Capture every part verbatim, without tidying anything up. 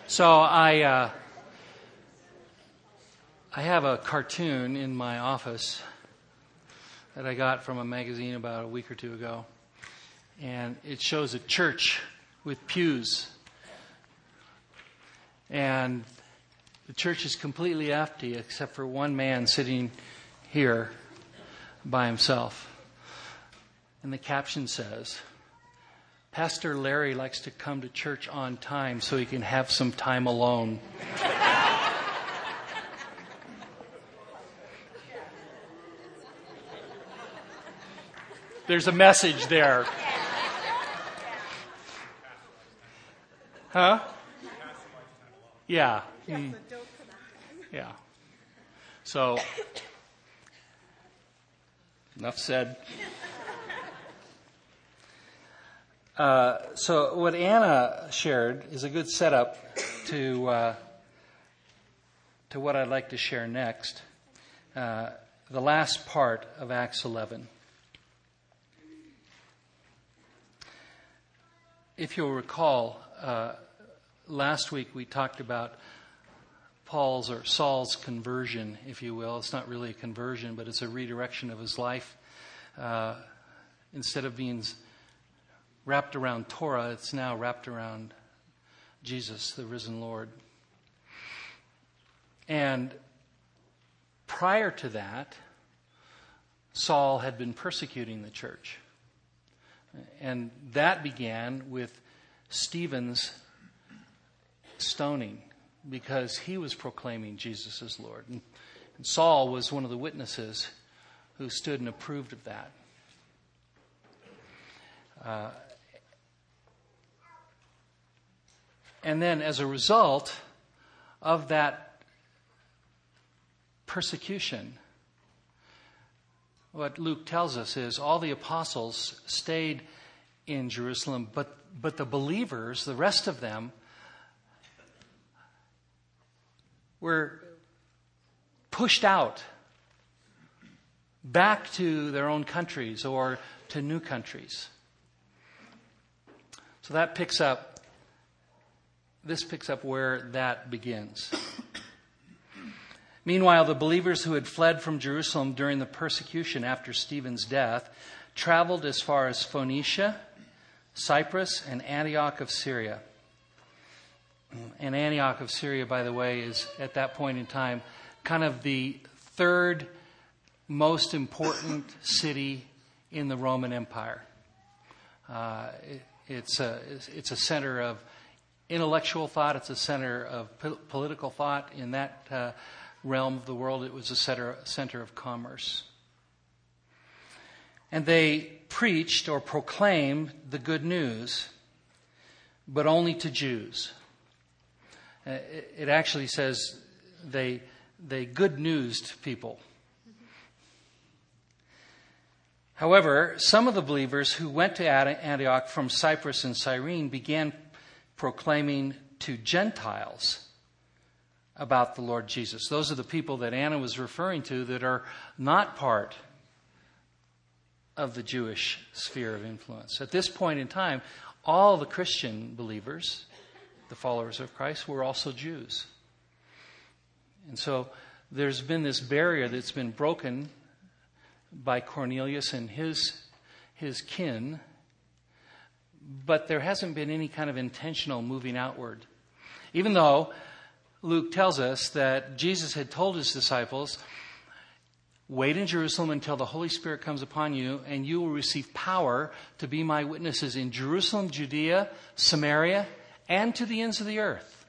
So I uh, I have a cartoon in my office that I got from a magazine about a week or two ago. And it shows a church with pews. And the church is completely empty except for one man sitting here by himself. And the caption says, "Pastor Larry likes to come to church on time so he can have some time alone." There's a message there. Huh? Yeah. Mm. Yeah. So, enough said. Uh, so what Anna shared is a good setup to uh, to what I'd like to share next. Uh, the last part of Acts eleven. If you'll recall, uh, last week we talked about Paul's or Saul's conversion, if you will. It's not really a conversion, but it's a redirection of his life. Uh, instead of being wrapped around Torah, it's now wrapped around Jesus, the risen Lord. And prior to that, Saul had been persecuting the church. And that began with Stephen's stoning because he was proclaiming Jesus as Lord. And, and Saul was one of the witnesses who stood and approved of that. Uh, and then as a result of that persecution, what Luke tells us is all the apostles stayed in Jerusalem, but but the believers, the rest of them, were pushed out back to their own countries or to new countries. So that picks up, this picks up where that begins. Meanwhile, the believers who had fled from Jerusalem during the persecution after Stephen's death traveled as far as Phoenicia, Cyprus, and Antioch of Syria. And Antioch of Syria, by the way, is at that point in time kind of the third most important city in the Roman Empire. Uh, it, it's a it's a center of intellectual thought. It's a center of po- political thought in that uh, realm of the world. It was a center, center of commerce. And they preached or proclaimed the good news, but only to Jews. Uh, it, it actually says they they good newsed people. However, some of the believers who went to Antioch from Cyprus and Cyrene began proclaiming to Gentiles about the Lord Jesus. Those are the people that Anna was referring to that are not part of the Jewish sphere of influence. At this point in time, all the Christian believers, the followers of Christ, were also Jews. And so there's been this barrier that's been broken by Cornelius and his his kin, but there hasn't been any kind of intentional moving outward. Even though Luke tells us that Jesus had told his disciples, "Wait in Jerusalem until the Holy Spirit comes upon you, and you will receive power to be my witnesses in Jerusalem, Judea, Samaria, and to the ends of the earth."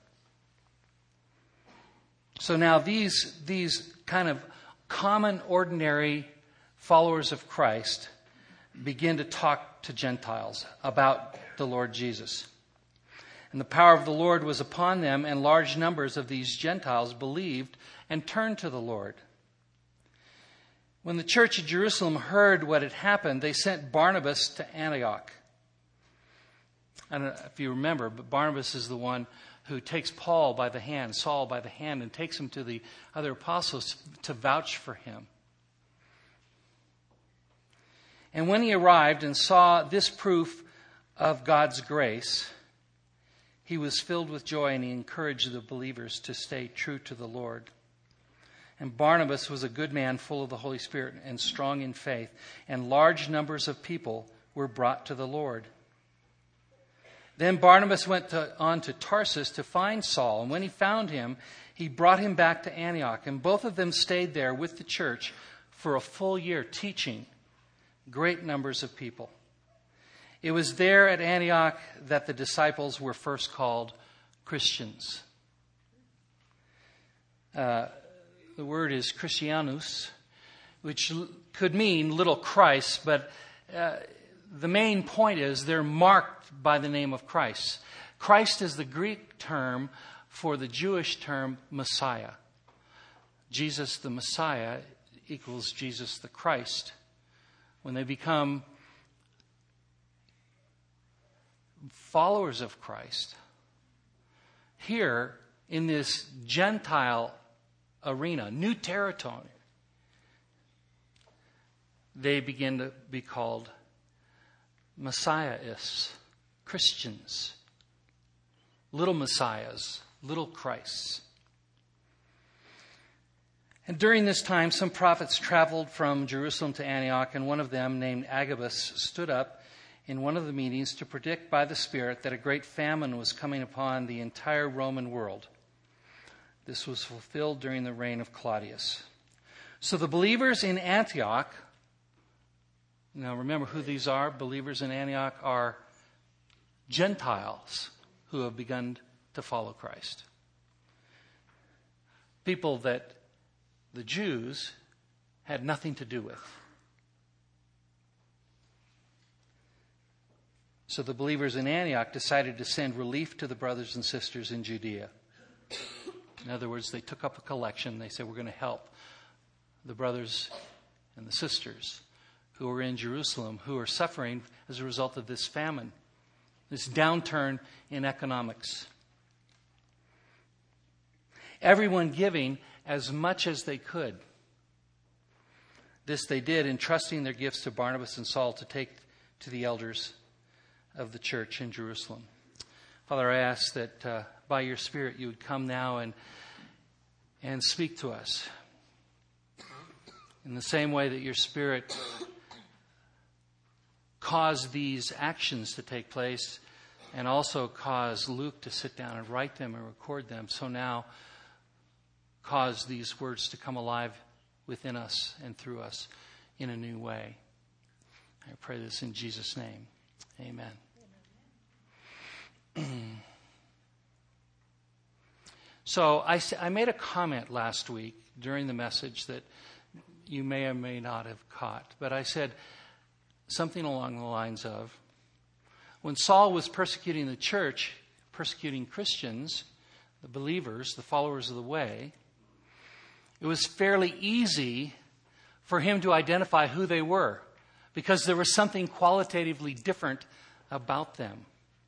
So now these, these kind of common, ordinary followers of Christ begin to talk to Gentiles about the Lord Jesus. And the power of the Lord was upon them, and large numbers of these Gentiles believed and turned to the Lord. When the church at Jerusalem heard what had happened, they sent Barnabas to Antioch. I don't know if you remember, but Barnabas is the one who takes Paul by the hand, Saul by the hand, and takes him to the other apostles to vouch for him. And when he arrived and saw this proof of God's grace, he was filled with joy, and he encouraged the believers to stay true to the Lord. And Barnabas was a good man, full of the Holy Spirit and strong in faith, and large numbers of people were brought to the Lord. Then Barnabas went to, on to Tarsus to find Saul, and when he found him, he brought him back to Antioch, and both of them stayed there with the church for a full year, teaching great numbers of people. It was there at Antioch that the disciples were first called Christians. Uh, the word is Christianus, which l- could mean little Christ, but uh, the main point is they're marked by the name of Christ. Christ is the Greek term for the Jewish term Messiah. Jesus the Messiah equals Jesus the Christ. When they become followers of Christ, here in this Gentile arena, new territory, they begin to be called Messiahists, Christians, little Messiahs, little Christs. And during this time, some prophets traveled from Jerusalem to Antioch, and one of them, named Agabus, stood up in one of the meetings to predict by the Spirit that a great famine was coming upon the entire Roman world. This was fulfilled during the reign of Claudius. So the believers in Antioch, now remember who these are. Believers in Antioch are Gentiles who have begun to follow Christ. People that the Jews had nothing to do with. So the believers in Antioch decided to send relief to the brothers and sisters in Judea. In other words, they took up a collection. They said, we're going to help the brothers and the sisters who are in Jerusalem, who are suffering as a result of this famine, this downturn in economics. Everyone giving as much as they could. This they did, entrusting their gifts to Barnabas and Saul to take to the elders of the church in Jerusalem. Father, I ask that uh, by your Spirit you would come now and and speak to us in the same way that your Spirit caused these actions to take place and also caused Luke to sit down and write them and record them. So now cause these words to come alive within us and through us in a new way. I pray this in Jesus' name. Amen. Amen. So I, I made a comment last week during the message that you may or may not have caught. But I said something along the lines of, when Saul was persecuting the church, persecuting Christians, the believers, the followers of the way, it was fairly easy for him to identify who they were because there was something qualitatively different about them.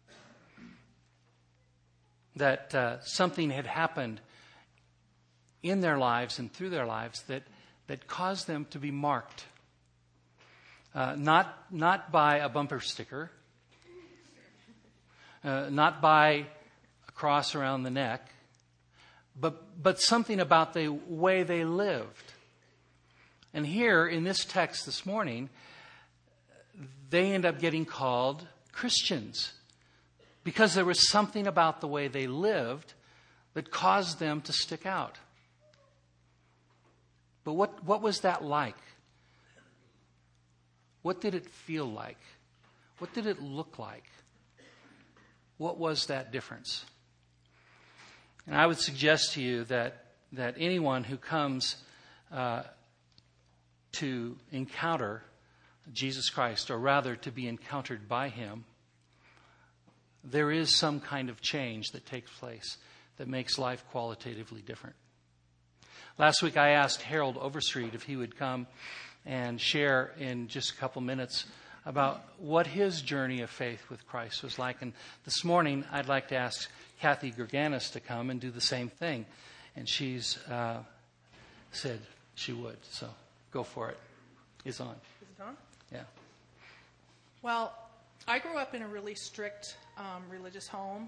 That uh, something had happened in their lives and through their lives that, that caused them to be marked. Uh, not, not by a bumper sticker, uh, not by a cross around the neck, but, but something about the way they lived. And here in this text this morning, they end up getting called Christians because there was something about the way they lived that caused them to stick out. But what, what was that like? What did it feel like? What did it look like? What was that difference? And I would suggest to you that, that anyone who comes uh, to encounter Jesus Christ, or rather to be encountered by him, there is some kind of change that takes place that makes life qualitatively different. Last week I asked Harold Overstreet if he would come and share in just a couple minutes about what his journey of faith with Christ was like. And this morning I'd like to ask Kathy Gerganis to come and do the same thing. And she's uh, said she would. So go for it. It's on. Is it on? Yeah. Well, I grew up in a really strict um, religious home,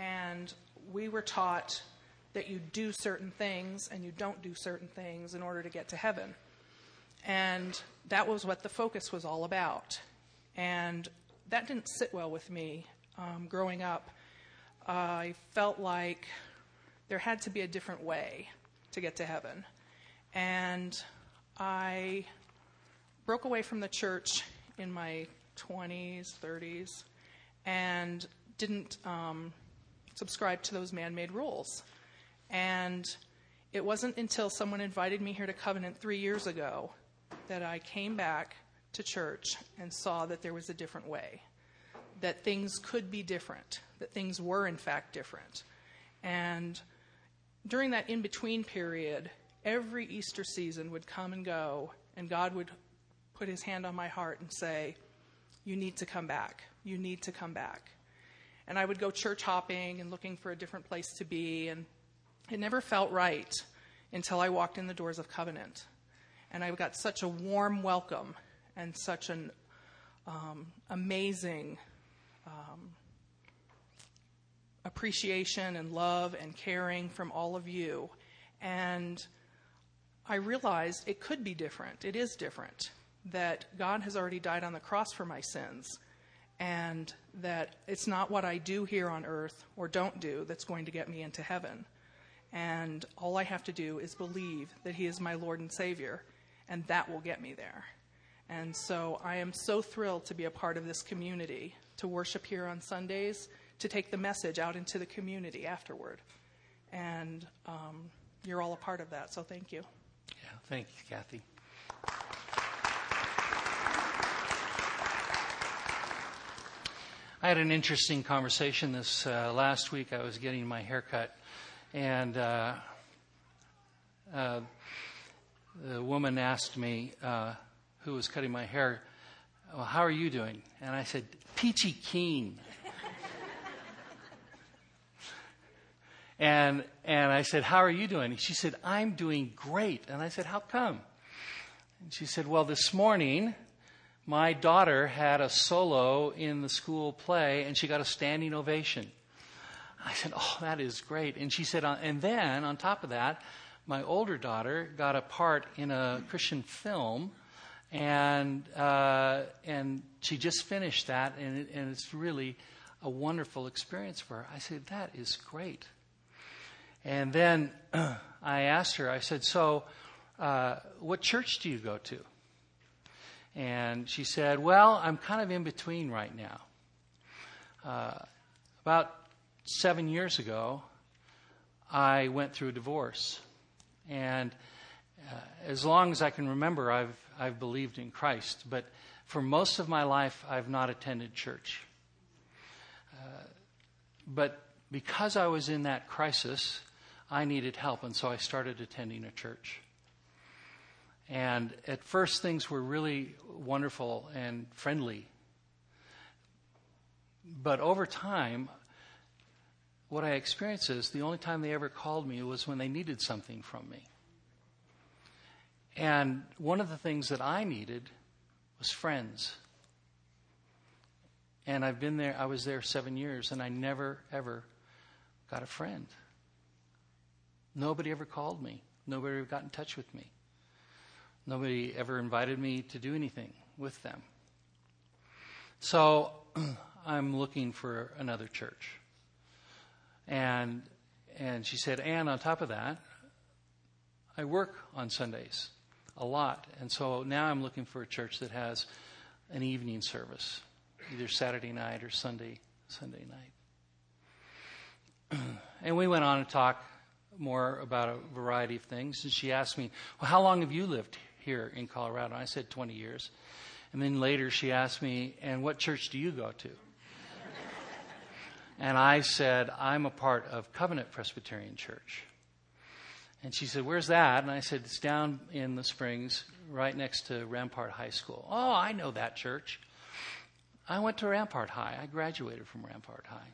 and we were taught that you do certain things and you don't do certain things in order to get to heaven. And that was what the focus was all about. And that didn't sit well with me. Um, growing up, I felt like there had to be a different way to get to heaven. And I broke away from the church in my twenties, thirties, and didn't um, subscribe to those man-made rules. And it wasn't until someone invited me here to Covenant three years ago that I came back to church and saw that there was a different way, that things could be different, that things were in fact different. And during that in-between period, every Easter season would come and go, and God would put his hand on my heart and say, you need to come back. You need to come back. And I would go church hopping and looking for a different place to be, and it never felt right until I walked in the doors of Covenant. And I got such a warm welcome and such an um, amazing um, appreciation and love and caring from all of you. And I realized it could be different. It is different. That God has already died on the cross for my sins. And that it's not what I do here on earth or don't do that's going to get me into heaven. And all I have to do is believe that he is my Lord and Savior. And that will get me there. And so I am so thrilled to be a part of this community, to worship here on Sundays, to take the message out into the community afterward. And um, you're all a part of that, so thank you. Yeah, thank you, Kathy. I had an interesting conversation this uh, last week. I was getting my hair cut, and uh, uh, the woman asked me, uh, who was cutting my hair, well, how are you doing? And I said, peachy keen. and and I said, how are you doing? She said, I'm doing great. And I said, how come? And she said, well, this morning, my daughter had a solo in the school play, and she got a standing ovation. I said, oh, that is great. And she said, and then on top of that, my older daughter got a part in a Christian film, and uh, and she just finished that, and, it, and it's really a wonderful experience for her. I said, that is great. And then uh, I asked her, I said, so uh, what church do you go to? And she said, well, I'm kind of in between right now. Uh, about seven years ago, I went through a divorce. And uh, as long as I can remember, I've I've believed in Christ. But for most of my life, I've not attended church. Uh, but because I was in that crisis, I needed help. And so I started attending a church. And at first, things were really wonderful and friendly. But over time, what I experienced is the only time they ever called me was when they needed something from me. And one of the things that I needed was friends. And I've been there, I was there seven years, and I never, ever got a friend. Nobody ever called me. Nobody ever got in touch with me. Nobody ever invited me to do anything with them. So I'm looking for another church. And and she said, and on top of that, I work on Sundays a lot. And so now I'm looking for a church that has an evening service, either Saturday night or Sunday Sunday night. And we went on to talk more about a variety of things. And she asked me, well, how long have you lived here in Colorado? And I said twenty years. And then later she asked me, and what church do you go to? And I said, I'm a part of Covenant Presbyterian Church. And she said, where's that? And I said, it's down in the Springs, right next to Rampart High School. Oh, I know that church. I went to Rampart High. I graduated from Rampart High.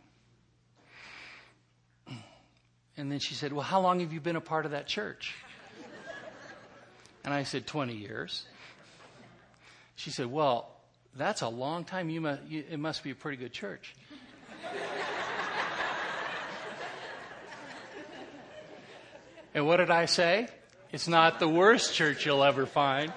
And then she said, well, how long have you been a part of that church? And I said, twenty years. She said, well, that's a long time. You must, you, it must be a pretty good church. And what did I say? It's not the worst church you'll ever find.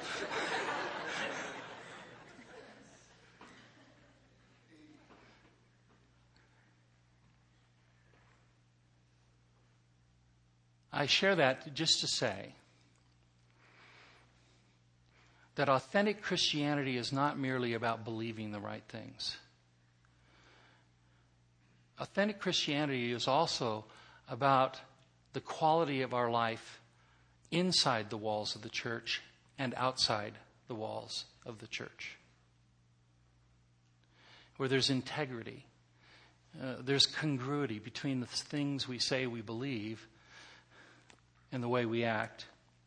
I share that just to say that authentic Christianity is not merely about believing the right things. Authentic Christianity is also about the quality of our life inside the walls of the church and outside the walls of the church, where there's integrity, uh, there's congruity between the things we say we believe and the way we act.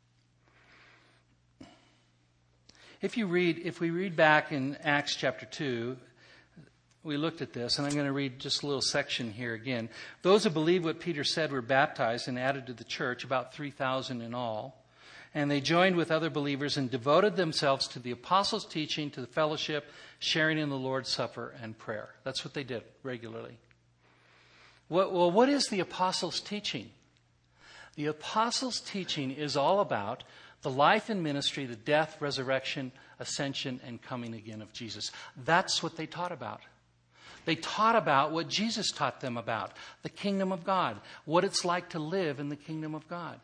If you read, if we read back in Acts chapter two, we looked at this, and I'm going to read just a little section here again. Those who believed what Peter said were baptized and added to the church, about three thousand in all. And they joined with other believers and devoted themselves to the apostles' teaching, to the fellowship, sharing in the Lord's Supper, and prayer. That's what they did regularly. Well, what is the apostles' teaching? The apostles' teaching is all about the life and ministry, the death, resurrection, ascension, and coming again of Jesus. That's what they taught about. They taught about what Jesus taught them about, the kingdom of God, what it's like to live in the kingdom of God.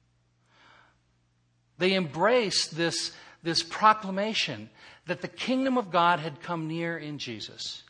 They embraced this, this proclamation that the kingdom of God had come near in Jesus.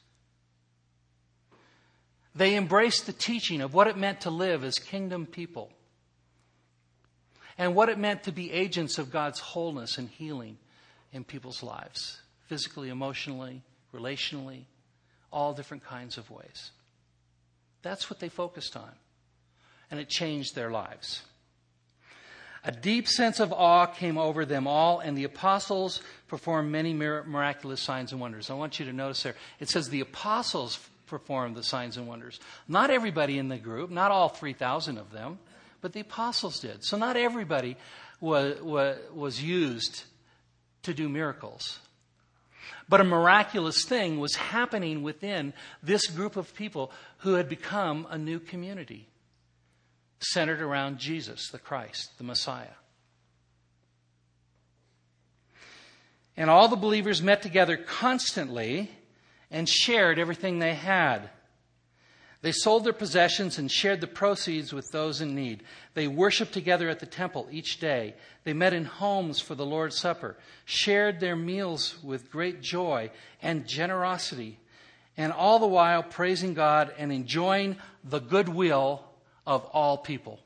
They embraced the teaching of what it meant to live as kingdom people and what it meant to be agents of God's wholeness and healing in people's lives, physically, emotionally, relationally, all different kinds of ways. That's what they focused on, and it changed their lives. A deep sense of awe came over them all, and the apostles performed many miraculous signs and wonders. I want you to notice there, it says the apostles performed the signs and wonders. Not everybody in the group, not all three thousand of them, but the apostles did. So not everybody was, was, was used to do miracles. But a miraculous thing was happening within this group of people who had become a new community centered around Jesus, the Christ, the Messiah. And all the believers met together constantly and shared everything they had. They sold their possessions and shared the proceeds with those in need. They worshiped together at the temple each day. They met in homes for the Lord's Supper, shared their meals with great joy and generosity, and all the while praising God and enjoying the goodwill of all people.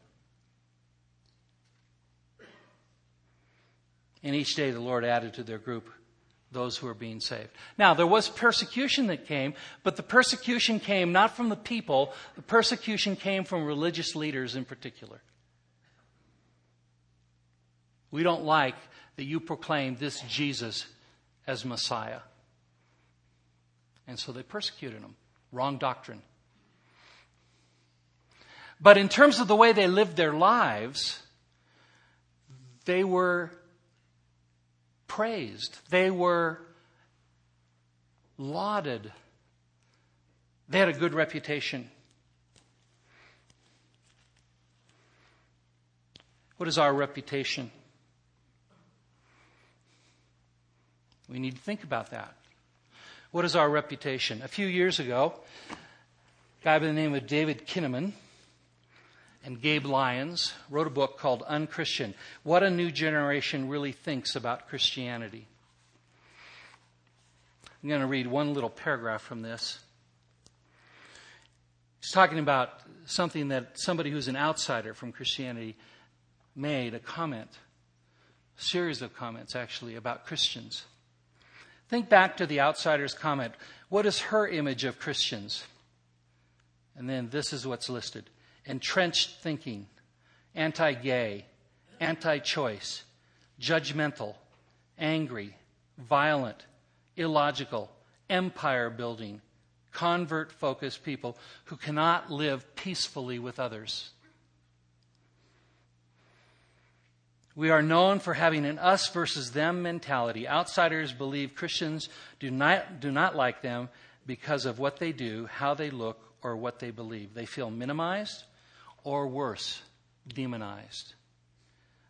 And each day the Lord added to their group those who are being saved. Now, there was persecution that came, but the persecution came not from the people. The persecution came from religious leaders in particular. We don't like that you proclaim this Jesus as Messiah. And so they persecuted him. Wrong doctrine. But in terms of the way they lived their lives, they were praised. They were lauded. They had a good reputation. What is our reputation? We need to think about that. What is our reputation? A few years ago, a guy by the name of David Kinnaman and Gabe Lyons wrote a book called Unchristian: What a New Generation Really Thinks About Christianity. I'm going to read one little paragraph from this. He's talking about something that somebody who's an outsider from Christianity made a comment, a series of comments actually, about Christians. Think back to the outsider's comment. What is her image of Christians? And then this is what's listed: entrenched thinking, anti-gay, anti-choice, judgmental, angry, violent, illogical, empire-building, convert-focused people who cannot live peacefully with others. We are known for having an us versus them mentality. Outsiders believe Christians do not, do not like them because of what they do, how they look, or what they believe. They feel minimized, or worse, demonized.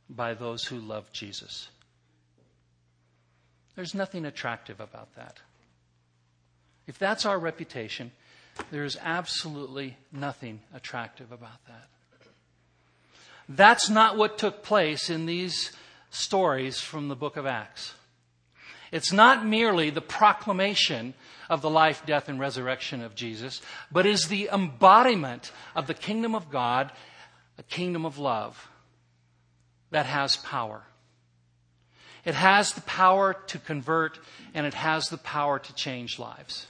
by those who love Jesus. There's nothing attractive about that. If that's our reputation, there's absolutely nothing attractive about that. That's not what took place in these stories from the book of Acts. It's not merely the proclamation of the life, death, and resurrection of Jesus, but is the embodiment of the kingdom of God, a kingdom of love that has power. It has the power to convert, and it has the power to change lives.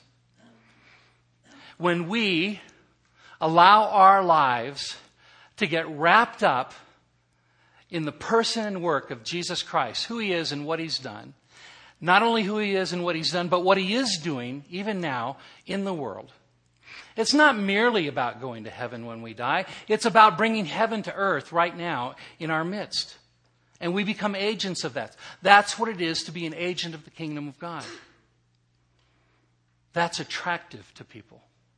When we allow our lives to get wrapped up in the person and work of Jesus Christ, who He is and what He's done, not only who He is and what He's done, but what He is doing, even now, in the world. It's not merely about going to heaven when we die. It's about bringing heaven to earth right now in our midst. And we become agents of that. That's what it is to be an agent of the kingdom of God. That's attractive to people.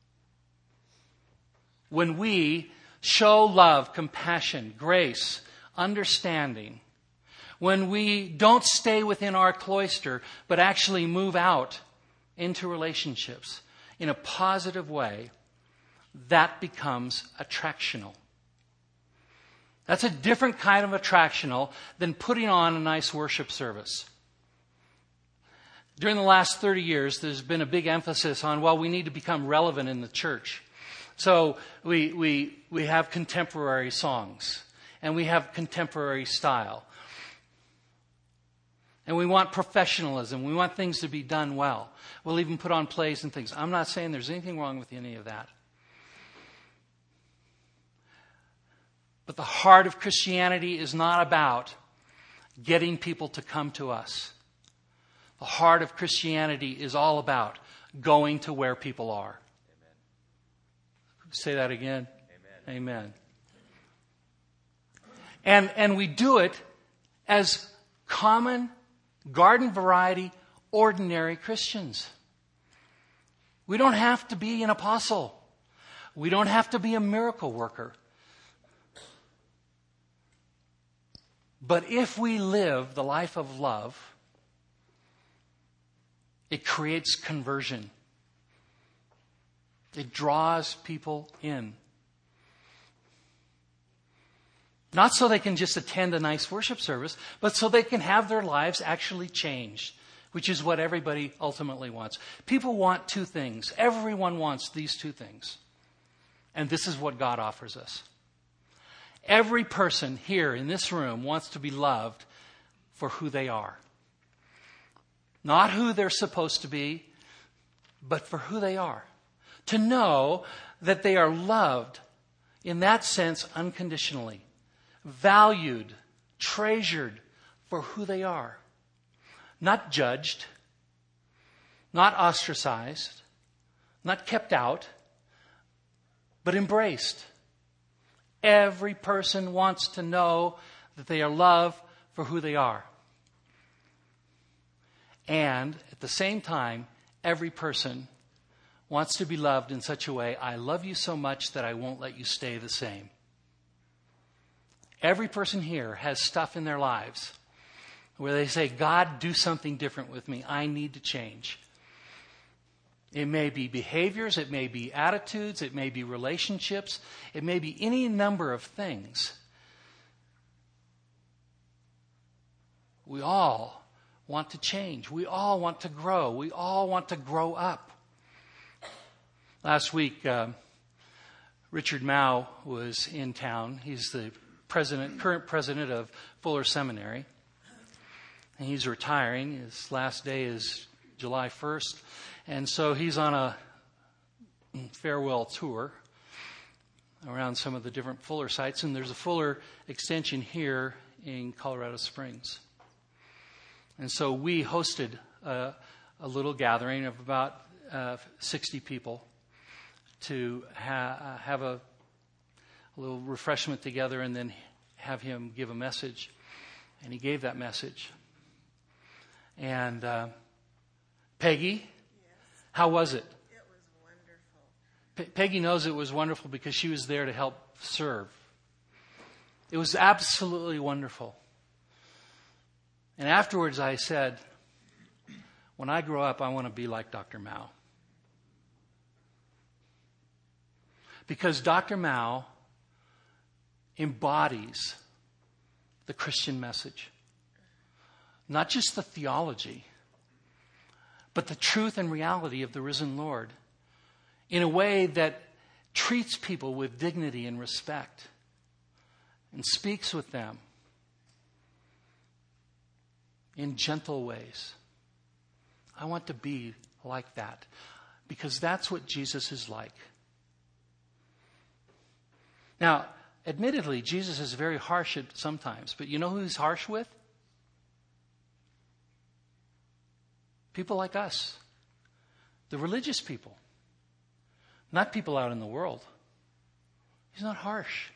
When we show love, compassion, grace, understanding, when we don't stay within our cloister, but actually move out into relationships in a positive way, that becomes attractional. That's a different kind of attractional than putting on a nice worship service. During the last thirty years, there's been a big emphasis on, well, we need to become relevant in the church. So we we we have contemporary songs, and we have contemporary style. And we want professionalism. We want things to be done well. We'll even put on plays and things. I'm not saying there's anything wrong with any of that. But the heart of Christianity is not about getting people to come to us. The heart of Christianity is all about going to where people are. Amen. Say that again. Amen. Amen. And, and we do it as common, garden variety, ordinary Christians. We don't have to be an apostle. We don't have to be a miracle worker. But if we live the life of love, it creates conversion. It draws people in. Not so they can just attend a nice worship service, but so they can have their lives actually changed, which is what everybody ultimately wants. People want two things. Everyone wants these two things. And this is what God offers us. Every person here in this room wants to be loved for who they are. Not who they're supposed to be, but for who they are. To know that they are loved, in that sense, unconditionally. Valued, treasured for who they are. Not judged, not ostracized, not kept out, but embraced. Every person wants to know that they are loved for who they are. And at the same time, every person wants to be loved in such a way, I love you so much that I won't let you stay the same. Every person here has stuff in their lives where they say, God, do something different with me. I need to change. It may be behaviors, it may be attitudes, it may be relationships, it may be any number of things. We all want to change. We all want to grow. We all want to grow up. Last week, uh, Richard Mao was in town. He's the president, current president of Fuller Seminary. And he's retiring. His last day is July first. And so he's on a farewell tour around some of the different Fuller sites. And there's a Fuller extension here in Colorado Springs. And so we hosted a, a little gathering of about uh, sixty people to ha- have a, a little refreshment together and then have him give a message. And he gave that message. And uh, Peggy, yes. How was it? It was wonderful. Pe- Peggy knows it was wonderful because she was there to help serve. It was absolutely wonderful. And afterwards I said, when I grow up, I want to be like Doctor Mao. Because Doctor Mao embodies the Christian message. Not just the theology, but the truth and reality of the risen Lord in a way that treats people with dignity and respect and speaks with them in gentle ways. I want to be like that because that's what Jesus is like. Now, admittedly, Jesus is very harsh at sometimes, but you know who he's harsh with? People like us, the religious people, not people out in the world. He's not harsh.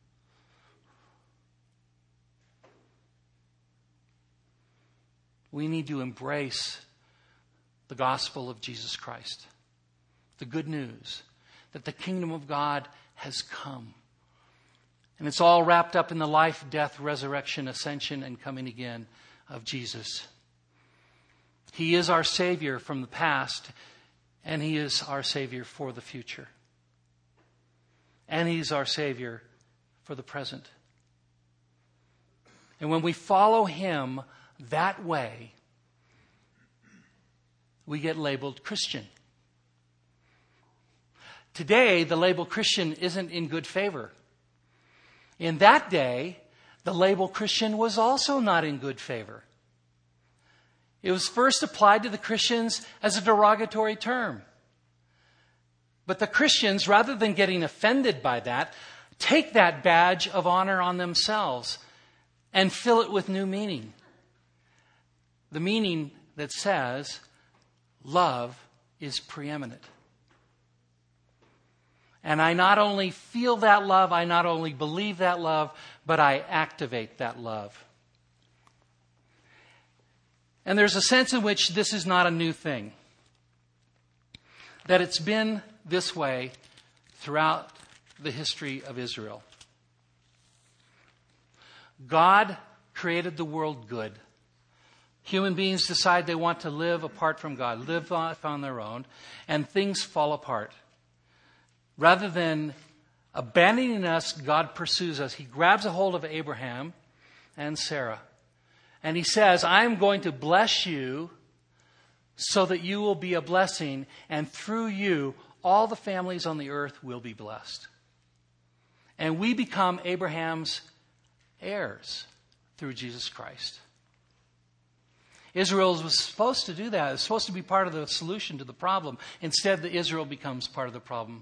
We need to embrace the gospel of Jesus Christ, the good news that the kingdom of God has come. And it's all wrapped up in the life, death, resurrection, ascension, and coming again of Jesus. He is our Savior from the past, and He is our Savior for the future. And He's our Savior for the present. And when we follow Him that way, we get labeled Christian. Today, the label Christian isn't in good favor. In that day, the label Christian was also not in good favor. It was first applied to the Christians as a derogatory term. But the Christians, rather than getting offended by that, take that badge of honor on themselves and fill it with new meaning. The meaning that says, love is preeminent. And I not only feel that love, I not only believe that love, but I activate that love. And there's a sense in which this is not a new thing. That it's been this way throughout the history of Israel. God created the world good. Human beings decide they want to live apart from God, live life on their own, and things fall apart. Rather than abandoning us, God pursues us. He grabs a hold of Abraham and Sarah. And He says, I'm going to bless you so that you will be a blessing. And through you, all the families on the earth will be blessed. And we become Abraham's heirs through Jesus Christ. Israel was supposed to do that. It was supposed to be part of the solution to the problem. Instead, the Israel becomes part of the problem.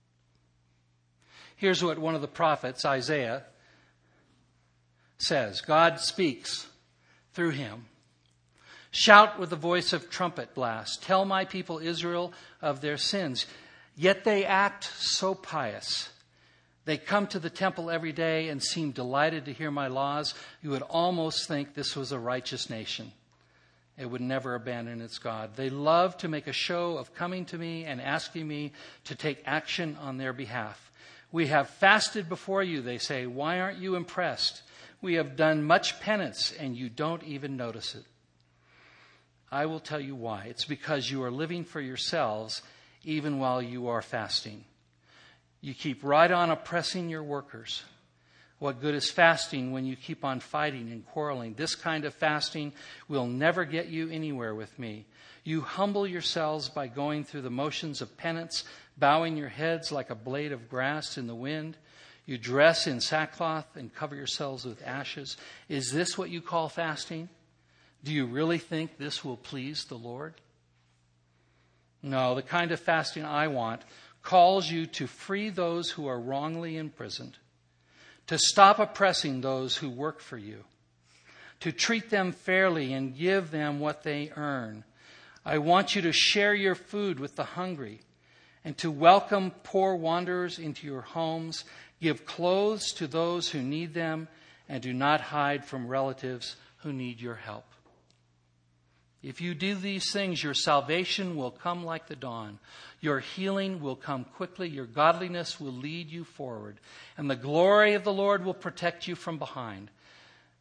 Here's what one of the prophets, Isaiah, says. God speaks through him. Shout with the voice of trumpet blast. Tell my people Israel of their sins. Yet they act so pious. They come to the temple every day and seem delighted to hear my laws. You would almost think this was a righteous nation. It would never abandon its God. They love to make a show of coming to me and asking me to take action on their behalf. We have fasted before you, they say. Why aren't you impressed? We have done much penance, and you don't even notice it. I will tell you why. It's because you are living for yourselves even while you are fasting. You keep right on oppressing your workers. What good is fasting when you keep on fighting and quarreling? This kind of fasting will never get you anywhere with me. You humble yourselves by going through the motions of penance, bowing your heads like a blade of grass in the wind. You dress in sackcloth and cover yourselves with ashes. Is this what you call fasting? Do you really think this will please the Lord? No, the kind of fasting I want calls you to free those who are wrongly imprisoned, to stop oppressing those who work for you, to treat them fairly and give them what they earn. I want you to share your food with the hungry and to welcome poor wanderers into your homes. Give clothes to those who need them and do not hide from relatives who need your help. If you do these things, your salvation will come like the dawn. Your healing will come quickly. Your godliness will lead you forward. And the glory of the Lord will protect you from behind.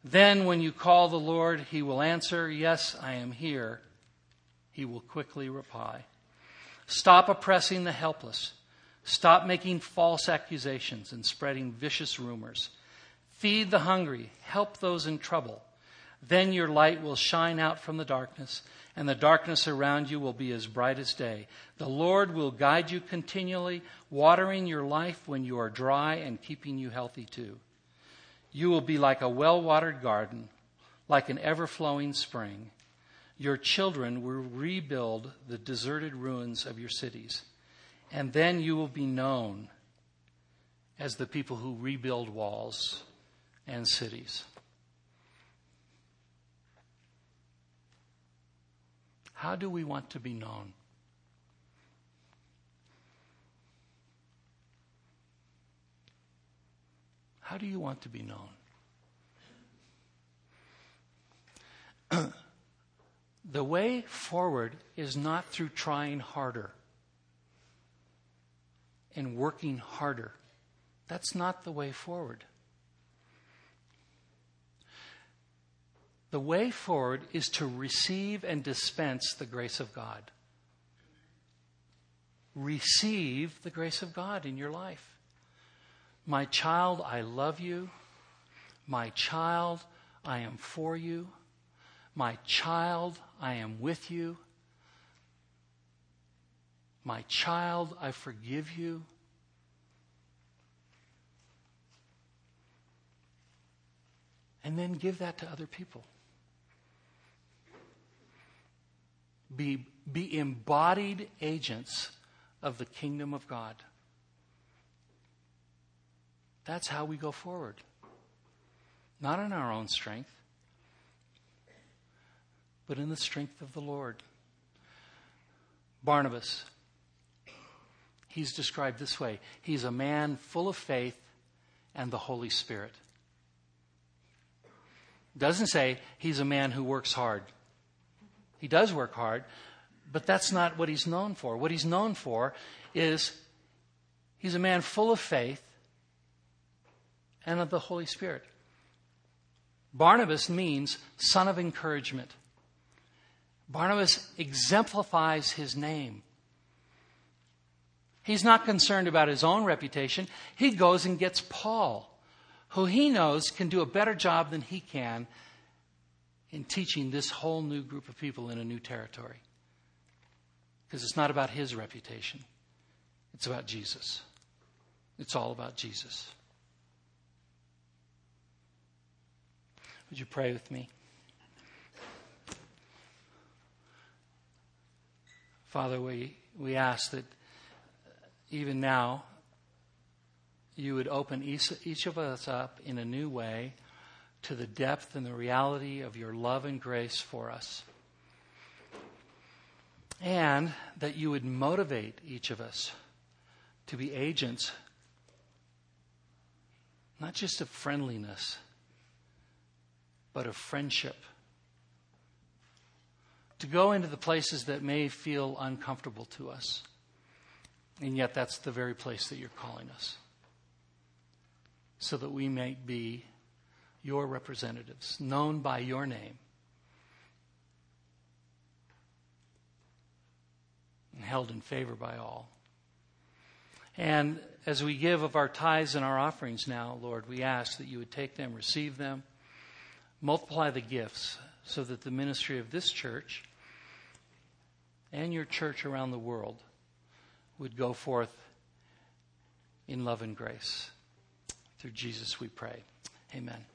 Then when you call the Lord, he will answer, "Yes, I am here." He will quickly reply. Stop oppressing the helpless. Stop making false accusations and spreading vicious rumors. Feed the hungry. Help those in trouble. Then your light will shine out from the darkness, and the darkness around you will be as bright as day. The Lord will guide you continually, watering your life when you are dry and keeping you healthy too. You will be like a well-watered garden, like an ever-flowing spring. Your children will rebuild the deserted ruins of your cities, and then you will be known as the people who rebuild walls and cities. How do we want to be known? How do you want to be known? The way forward is not through trying harder and working harder. That's not the way forward. The way forward is to receive and dispense the grace of God. Receive the grace of God in your life. My child, I love you. My child, I am for you. My child, I am with you. My child, I forgive you. And then give that to other people. Be, be embodied agents of the kingdom of God. That's how we go forward. Not in our own strength, but in the strength of the Lord. Barnabas, he's described this way. He's a man full of faith and the Holy Spirit. Doesn't say he's a man who works hard. He does work hard, but that's not what he's known for. What he's known for is he's a man full of faith and of the Holy Spirit. Barnabas means son of encouragement. Barnabas exemplifies his name. He's not concerned about his own reputation. He goes and gets Paul, who he knows can do a better job than he can in teaching this whole new group of people in a new territory. Because it's not about his reputation. It's about Jesus. It's all about Jesus. Would you pray with me? Father, we, we ask that even now you would open each, each of us up in a new way to the depth and the reality of your love and grace for us. And that you would motivate each of us to be agents, not just of friendliness, but of friendship. To go into the places that may feel uncomfortable to us. And yet that's the very place that you're calling us. So that we may be your representatives, known by your name, and held in favor by all. And as we give of our tithes and our offerings now, Lord, we ask that you would take them, receive them, multiply the gifts, so that the ministry of this church and your church around the world would go forth in love and grace. Through Jesus we pray. Amen.